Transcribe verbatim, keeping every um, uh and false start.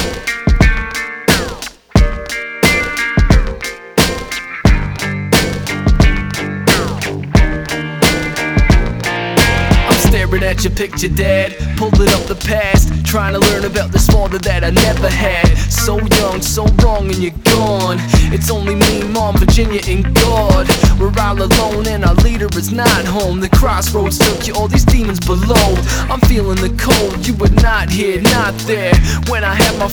Staring at your picture, dad, pulling up the past, trying to learn about this father that I never had. So young, so wrong, and you're gone. It's only me, mom, Virginia, and God. We're all alone and our leader is not home. The crossroads took you, all these demons below. I'm feeling the cold, you were not here, not there when I had my